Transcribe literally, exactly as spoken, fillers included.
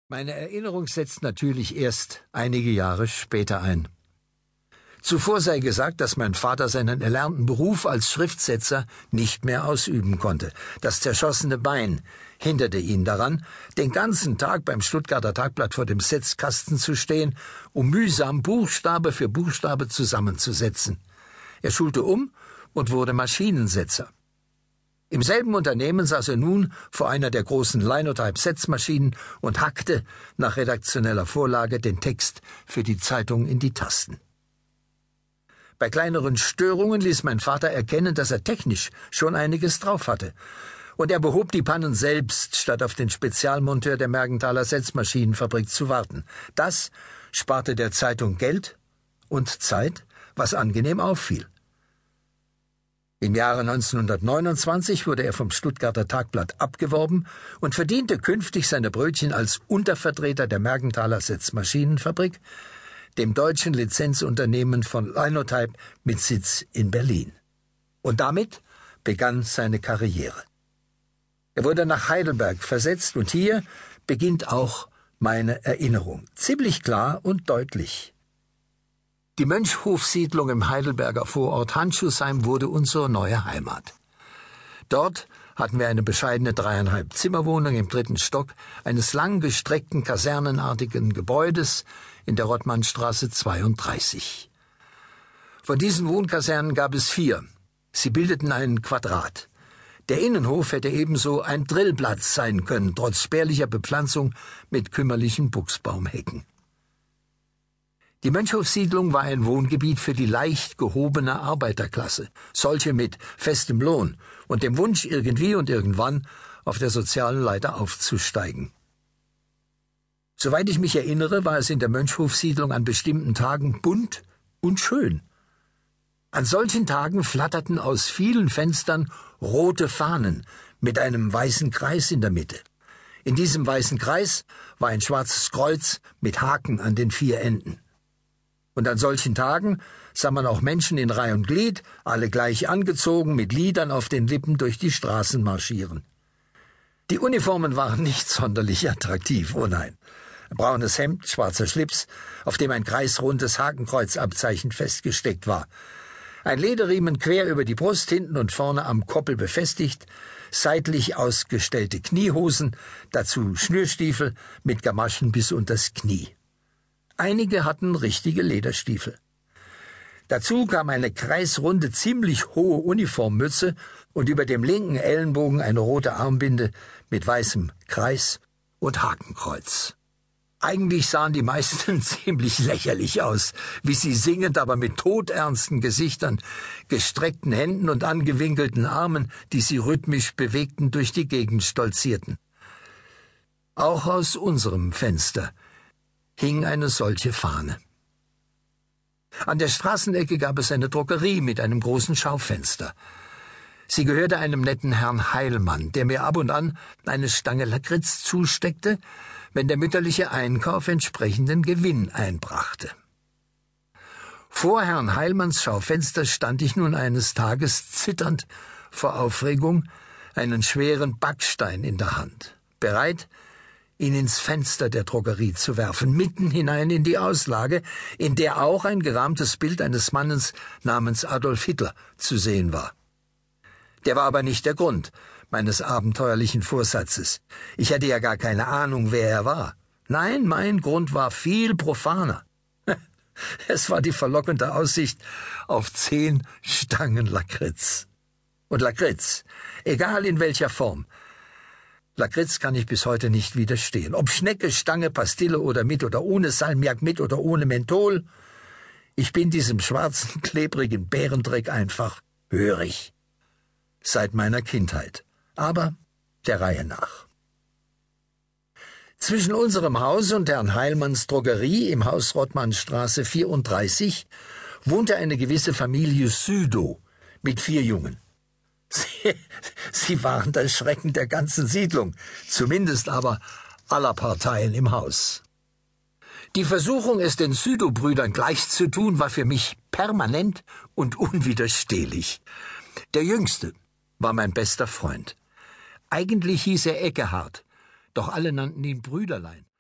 Meine Erinnerung setzt natürlich erst einige Jahre später ein. Zuvor sei gesagt, dass mein Vater seinen erlernten Beruf als Schriftsetzer nicht mehr ausüben konnte. Das zerschossene Bein hinderte ihn daran, den ganzen Tag beim Stuttgarter Tagblatt vor dem Setzkasten zu stehen, um mühsam Buchstabe für Buchstabe zusammenzusetzen. Er schulte um und wurde Maschinensetzer. Im selben Unternehmen saß er nun vor einer der großen Linotype-Setzmaschinen und hackte nach redaktioneller Vorlage den Text für die Zeitung in die Tasten. Bei kleineren Störungen ließ mein Vater erkennen, dass er technisch schon einiges drauf hatte. Und er behob die Pannen selbst, statt auf den Spezialmonteur der Mergenthaler Setzmaschinenfabrik zu warten. Das sparte der Zeitung Geld und Zeit, was angenehm auffiel. Im Jahre neunzehnhundertneunundzwanzig wurde er vom Stuttgarter Tagblatt abgeworben und verdiente künftig seine Brötchen als Untervertreter der Mergenthaler Setzmaschinenfabrik, dem deutschen Lizenzunternehmen von Linotype mit Sitz in Berlin. Und damit begann seine Karriere. Er wurde nach Heidelberg versetzt und hier beginnt auch meine Erinnerung, ziemlich klar und deutlich. Die Mönchhofsiedlung im Heidelberger Vorort Handschuhsheim wurde unsere neue Heimat. Dort hatten wir eine bescheidene dreieinhalb Zimmerwohnung im dritten Stock eines langgestreckten kasernenartigen Gebäudes in der Rottmannstraße zweiunddreißig. Von diesen Wohnkasernen gab es vier. Sie bildeten ein Quadrat. Der Innenhof hätte ebenso ein Drillplatz sein können, trotz spärlicher Bepflanzung mit kümmerlichen Buchsbaumhecken. Die Mönchhofsiedlung war ein Wohngebiet für die leicht gehobene Arbeiterklasse, solche mit festem Lohn und dem Wunsch, irgendwie und irgendwann auf der sozialen Leiter aufzusteigen. Soweit ich mich erinnere, war es in der Mönchhofsiedlung an bestimmten Tagen bunt und schön. An solchen Tagen flatterten aus vielen Fenstern rote Fahnen mit einem weißen Kreis in der Mitte. In diesem weißen Kreis war ein schwarzes Kreuz mit Haken an den vier Enden. Und an solchen Tagen sah man auch Menschen in Reih und Glied, alle gleich angezogen, mit Liedern auf den Lippen durch die Straßen marschieren. Die Uniformen waren nicht sonderlich attraktiv, oh nein. Braunes Hemd, schwarzer Schlips, auf dem ein kreisrundes Hakenkreuzabzeichen festgesteckt war. Ein Lederriemen quer über die Brust, hinten und vorne am Koppel befestigt, seitlich ausgestellte Kniehosen, dazu Schnürstiefel mit Gamaschen bis unters Knie. Einige hatten richtige Lederstiefel. Dazu kam eine kreisrunde, ziemlich hohe Uniformmütze und über dem linken Ellenbogen eine rote Armbinde mit weißem Kreis und Hakenkreuz. Eigentlich sahen die meisten ziemlich lächerlich aus, wie sie singend, aber mit todernsten Gesichtern, gestreckten Händen und angewinkelten Armen, die sie rhythmisch bewegten, durch die Gegend stolzierten. Auch aus unserem Fenster hing eine solche Fahne. An der Straßenecke gab es eine Drogerie mit einem großen Schaufenster. Sie gehörte einem netten Herrn Heilmann, der mir ab und an eine Stange Lakritz zusteckte, wenn der mütterliche Einkauf entsprechenden Gewinn einbrachte. Vor Herrn Heilmanns Schaufenster stand ich nun eines Tages zitternd vor Aufregung, einen schweren Backstein in der Hand, bereit, ihn ins Fenster der Drogerie zu werfen, mitten hinein in die Auslage, in der auch ein gerahmtes Bild eines Mannes namens Adolf Hitler zu sehen war. Der war aber nicht der Grund meines abenteuerlichen Vorsatzes. Ich hatte ja gar keine Ahnung, wer er war. Nein, mein Grund war viel profaner. Es war die verlockende Aussicht auf zehn Stangen Lakritz. Und Lakritz, egal in welcher Form, Lakritz kann ich bis heute nicht widerstehen. Ob Schnecke, Stange, Pastille oder mit oder ohne Salmiak, mit oder ohne Menthol, ich bin diesem schwarzen, klebrigen Bärendreck einfach hörig. Seit meiner Kindheit. Aber der Reihe nach. Zwischen unserem Haus und Herrn Heilmanns Drogerie im Haus Rottmannstraße vierunddreißig wohnte eine gewisse Familie Südow mit vier Jungen. Sie, sie waren das Schrecken der ganzen Siedlung, zumindest aber aller Parteien im Haus. Die Versuchung, es den Südow-Brüdern gleichzutun, war für mich permanent und unwiderstehlich. Der Jüngste war mein bester Freund. Eigentlich hieß er Eckehard, doch alle nannten ihn Brüderlein.